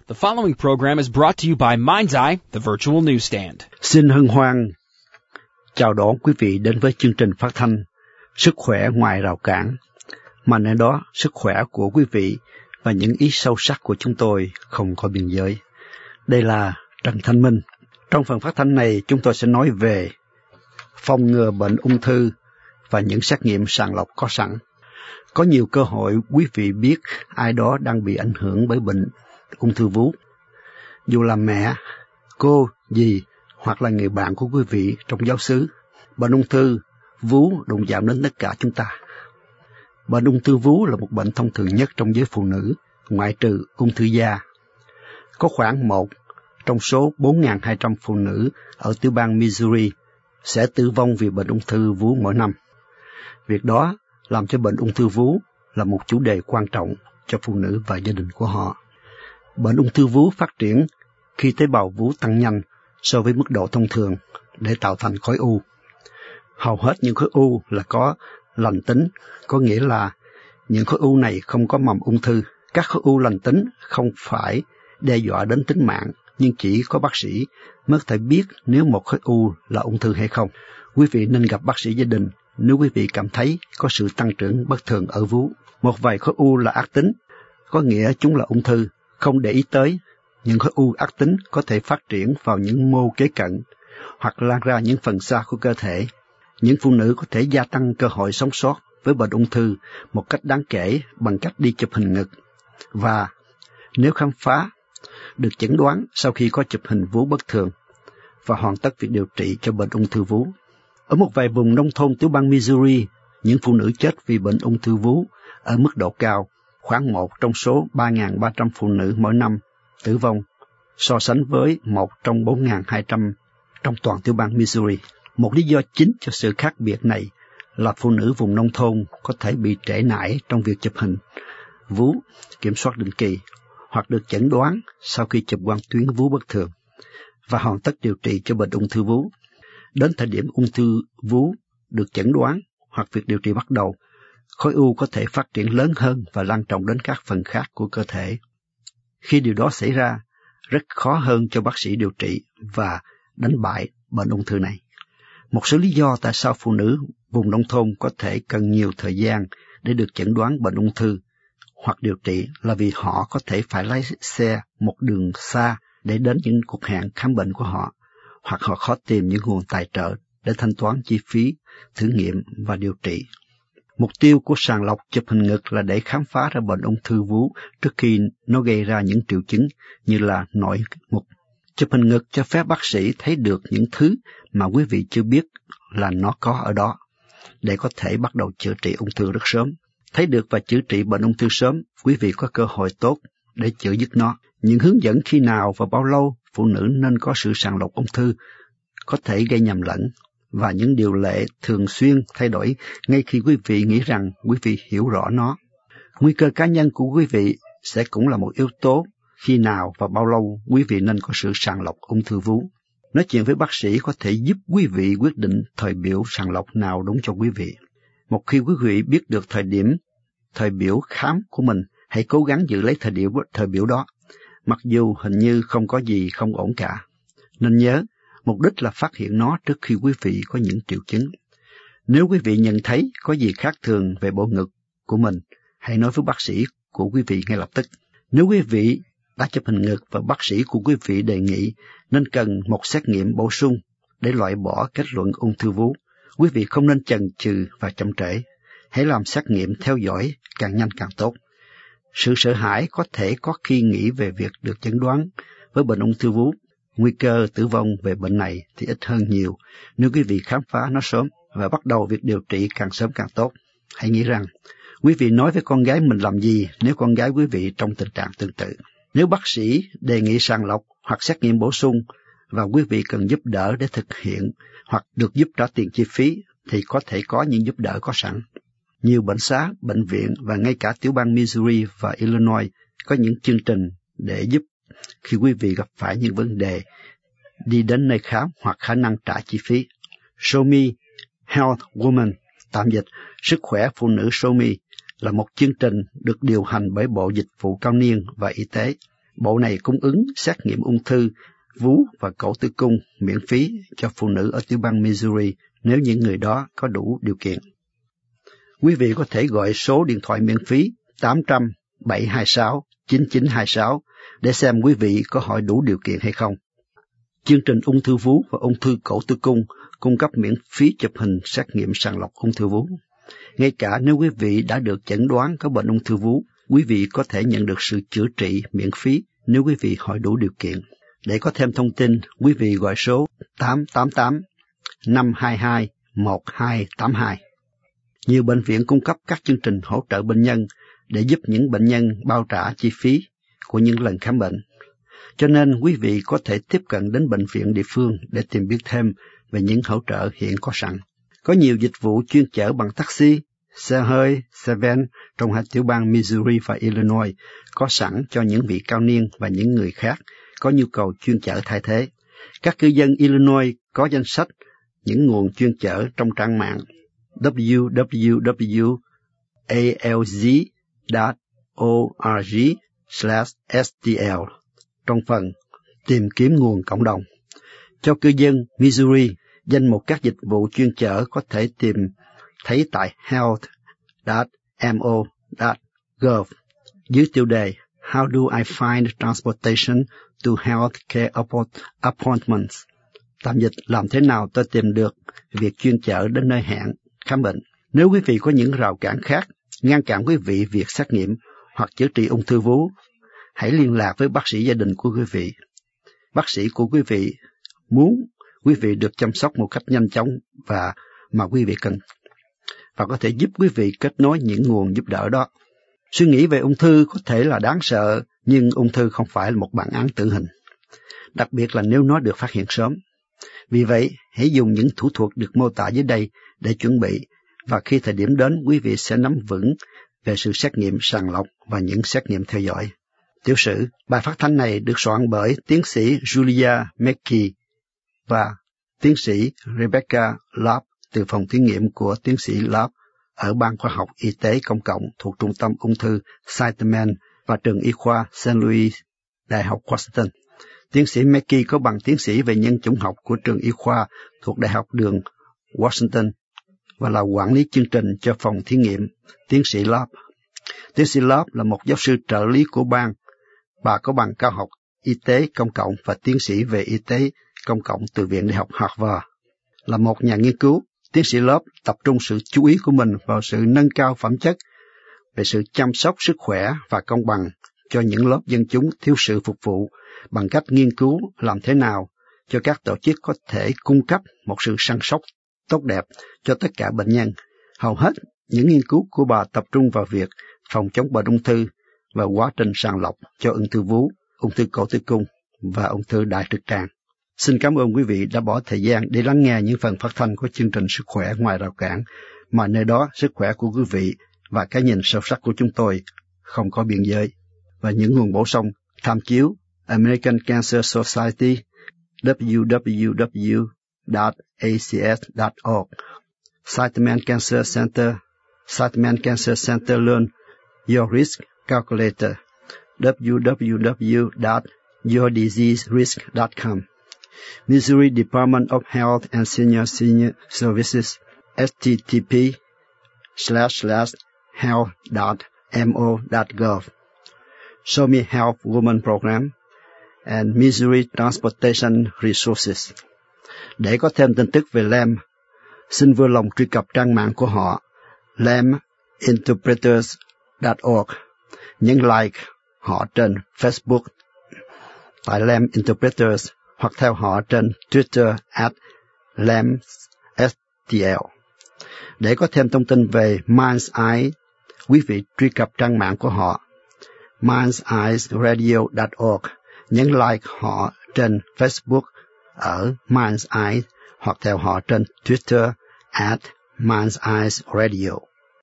The following program is brought to you by Mind's Eye, the virtual newsstand. Xin hân hoan chào đón quý vị đến với chương trình phát thanh Sức khỏe ngoài rào cản, mà nơi đó sức khỏe của quý vị và những ý sâu sắc của chúng tôi không có biên giới. Đây là Trần Thanh Minh. Trong phần phát thanh này chúng tôi sẽ nói về phòng ngừa bệnh ung thư và những xét nghiệm sàng lọc có sẵn. Có nhiều cơ hội quý vị biết ai đó đang bị ảnh hưởng bởi bệnh ung thư vú. Dù là mẹ, cô, dì hoặc là người bạn của quý vị trong giáo xứ, bệnh ung thư vú đụng chạm đến tất cả chúng ta. Bệnh ung thư vú là một bệnh thông thường nhất trong giới phụ nữ, ngoại trừ ung thư da. Có khoảng 1 trong số 4.200 phụ nữ ở tiểu bang Missouri sẽ tử vong vì bệnh ung thư vú mỗi năm. Việc đó làm cho bệnh ung thư vú là một chủ đề quan trọng cho phụ nữ và gia đình của họ. Bệnh ung thư vú phát triển khi tế bào vú tăng nhanh so với mức độ thông thường để tạo thành khối u. Hầu hết những khối u là có lành tính, có nghĩa là những khối u này không có mầm ung thư. Các khối u lành tính không phải đe dọa đến tính mạng, nhưng chỉ có bác sĩ mới có thể biết nếu một khối u là ung thư hay không. Quý vị nên gặp bác sĩ gia đình nếu quý vị cảm thấy có sự tăng trưởng bất thường ở vú. Một vài khối u là ác tính, có nghĩa chúng là ung thư. Không để ý tới, những khối u ác tính có thể phát triển vào những mô kế cận hoặc lan ra những phần xa của cơ thể. Những phụ nữ có thể gia tăng cơ hội sống sót với bệnh ung thư một cách đáng kể bằng cách đi chụp hình ngực. Và nếu khám phá, được chẩn đoán sau khi có chụp hình vú bất thường và hoàn tất việc điều trị cho bệnh ung thư vú. Ở một vài vùng nông thôn tiểu bang Missouri, những phụ nữ chết vì bệnh ung thư vú ở mức độ cao, khoảng 1 trong số 3.300 phụ nữ mỗi năm tử vong, so sánh với 1 trong 4.200 trong toàn tiểu bang Missouri. Một lý do chính cho sự khác biệt này là phụ nữ vùng nông thôn có thể bị trễ nải trong việc chụp hình vú, kiểm soát định kỳ, hoặc được chẩn đoán sau khi chụp quang tuyến vú bất thường và hoàn tất điều trị cho bệnh ung thư vú. Đến thời điểm ung thư vú được chẩn đoán hoặc việc điều trị bắt đầu, khối u có thể phát triển lớn hơn và lan rộng đến các phần khác của cơ thể. Khi điều đó xảy ra, rất khó hơn cho bác sĩ điều trị và đánh bại bệnh ung thư này. Một số lý do tại sao phụ nữ vùng nông thôn có thể cần nhiều thời gian để được chẩn đoán bệnh ung thư hoặc điều trị là vì họ có thể phải lái xe một đường xa để đến những cuộc hẹn khám bệnh của họ, hoặc họ khó tìm những nguồn tài trợ để thanh toán chi phí thử nghiệm và điều trị. Mục tiêu của sàng lọc chụp hình ngực là để khám phá ra bệnh ung thư vú trước khi nó gây ra những triệu chứng như là nổi mụn. Chụp hình ngực cho phép bác sĩ thấy được những thứ mà quý vị chưa biết là nó có ở đó, để có thể bắt đầu chữa trị ung thư rất sớm. Thấy được và chữa trị bệnh ung thư sớm, quý vị có cơ hội tốt để chữa dứt nó. Những hướng dẫn khi nào và bao lâu phụ nữ nên có sự sàng lọc ung thư có thể gây nhầm lẫn, và những điều lệ thường xuyên thay đổi ngay khi quý vị nghĩ rằng quý vị hiểu rõ nó. Nguy cơ cá nhân của quý vị sẽ cũng là một yếu tố khi nào và bao lâu quý vị nên có sự sàng lọc ung thư vú. Nói chuyện với bác sĩ có thể giúp quý vị quyết định thời biểu sàng lọc nào đúng cho quý vị. Một khi quý vị biết được thời biểu khám của mình, hãy cố gắng giữ lấy thời biểu đó, mặc dù hình như không có gì không ổn cả. Nên nhớ, mục đích là phát hiện nó trước khi quý vị có những triệu chứng. Nếu quý vị nhận thấy có gì khác thường về bộ ngực của mình, hãy nói với bác sĩ của quý vị ngay lập tức. Nếu quý vị đã chụp hình ngực và bác sĩ của quý vị đề nghị nên cần một xét nghiệm bổ sung để loại bỏ kết luận ung thư vú, quý vị không nên chần chừ và chậm trễ. Hãy làm xét nghiệm theo dõi càng nhanh càng tốt. Sự sợ hãi có thể có khi nghĩ về việc được chẩn đoán với bệnh ung thư vú. Nguy cơ tử vong về bệnh này thì ít hơn nhiều nếu quý vị khám phá nó sớm và bắt đầu việc điều trị càng sớm càng tốt. Hãy nghĩ rằng, quý vị nói với con gái mình làm gì nếu con gái quý vị trong tình trạng tương tự. Nếu bác sĩ đề nghị sàng lọc hoặc xét nghiệm bổ sung và quý vị cần giúp đỡ để thực hiện hoặc được giúp trả tiền chi phí, thì có thể có những giúp đỡ có sẵn. Nhiều bệnh xá, bệnh viện và ngay cả tiểu bang Missouri và Illinois có những chương trình để giúp khi quý vị gặp phải những vấn đề đi đến nơi khám hoặc khả năng trả chi phí. Show Me Health Woman, tạm dịch Sức khỏe phụ nữ Show Me, là một chương trình được điều hành bởi Bộ Dịch vụ Cao niên và Y tế. Bộ này cung ứng xét nghiệm ung thư vú và cổ tử cung miễn phí cho phụ nữ ở tiểu bang Missouri nếu những người đó có đủ điều kiện. Quý vị có thể gọi số điện thoại miễn phí 800-726-9926 để xem quý vị có hỏi đủ điều kiện hay không. Chương trình ung thư vú và ung thư cổ tử cung cung cấp miễn phí chụp hình xét nghiệm sàng lọc ung thư vú. Ngay cả nếu quý vị đã được chẩn đoán có bệnh ung thư vú, quý vị có thể nhận được sự chữa trị miễn phí nếu quý vị hỏi đủ điều kiện. Để có thêm thông tin, quý vị gọi số 888-522-1282. Nhiều bệnh viện cung cấp các chương trình hỗ trợ bệnh nhân để giúp những bệnh nhân bao trả chi phí của những lần khám bệnh. Cho nên quý vị có thể tiếp cận đến bệnh viện địa phương để tìm biết thêm về những hỗ trợ hiện có sẵn. Có nhiều dịch vụ chuyên chở bằng taxi, xe hơi, xe van trong hai tiểu bang Missouri và Illinois có sẵn cho những vị cao niên và những người khác có nhu cầu chuyên chở thay thế. Các cư dân Illinois có danh sách những nguồn chuyên chở trong trang mạng www.alz.org/stl trong phần tìm kiếm nguồn cộng đồng. Cho cư dân Missouri, danh mục các dịch vụ chuyên chở có thể tìm thấy tại health.mo.gov dưới tiêu đề How do I find transportation to health care appointments? Tạm dịch, làm thế nào tôi tìm được việc chuyên chở đến nơi hẹn khám bệnh. Nếu quý vị có những rào cản khác ngăn cản quý vị việc xét nghiệm hoặc chữa trị ung thư vú, hãy liên lạc với bác sĩ gia đình của quý vị. Bác sĩ của quý vị muốn quý vị được chăm sóc một cách nhanh chóng và mà quý vị cần, và có thể giúp quý vị kết nối những nguồn giúp đỡ đó. Suy nghĩ về ung thư có thể là đáng sợ, nhưng ung thư không phải là một bản án tử hình, đặc biệt là nếu nó được phát hiện sớm. Vì vậy, hãy dùng những thủ thuật được mô tả dưới đây để chuẩn bị, và khi thời điểm đến, quý vị sẽ nắm vững về sự xét nghiệm sàng lọc và những xét nghiệm theo dõi. Tiểu sử, bài phát thanh này được soạn bởi tiến sĩ Julia McKee và tiến sĩ Rebecca Lobb từ phòng thí nghiệm của tiến sĩ Lobb ở Ban Khoa học Y tế Công cộng thuộc Trung tâm Ung thư Siteman và Trường Y khoa St. Louis, Đại học Washington. Tiến sĩ McKee có bằng tiến sĩ về nhân chủng học của Trường Y khoa thuộc Đại học Đường Washington và là quản lý chương trình cho phòng thí nghiệm tiến sĩ Lobb. Tiến sĩ Lobb là một giáo sư trợ lý của bang. Bà có bằng cao học y tế công cộng và tiến sĩ về y tế công cộng từ Viện Đại học Harvard. Là một nhà nghiên cứu, tiến sĩ Lobb tập trung sự chú ý của mình vào sự nâng cao phẩm chất về sự chăm sóc sức khỏe và công bằng cho những lớp dân chúng thiếu sự phục vụ bằng cách nghiên cứu làm thế nào cho các tổ chức có thể cung cấp một sự săn sóc tốt đẹp cho tất cả bệnh nhân. Hầu hết những nghiên cứu của bà tập trung vào việc phòng chống bệnh ung thư và quá trình sàng lọc cho ung thư vú, ung thư cổ tử cung và ung thư đại trực tràng. Xin cảm ơn quý vị đã bỏ thời gian để lắng nghe những phần phát thanh của chương trình Sức khỏe ngoài rào cản, mà nơi đó sức khỏe của quý vị và cái nhìn sâu sắc của chúng tôi không có biên giới. Và những nguồn bổ sung tham chiếu American Cancer Society, www.acs.org, Siteman Cancer Center, Siteman Cancer Center Learn Your Risk Calculator, www.yourdiseaserisk.com, Missouri Department of Health and Senior Services, http://health.mo.gov, Show Me Health Women Program, and Missouri Transportation Resources. Để có thêm tin tức về LAM, xin vui lòng truy cập trang mạng của họ laminterpreters.org, nhấn like họ trên Facebook tại LAM Interpreters hoặc theo họ trên Twitter @LAMSTL. Để có thêm thông tin về Mind's Eye, quý vị truy cập trang mạng của họ mindseyesradio.org, nhấn like họ trên Facebook ở Mind's Eye hoặc theo họ trên Twitter @Mind'sEyesRadio.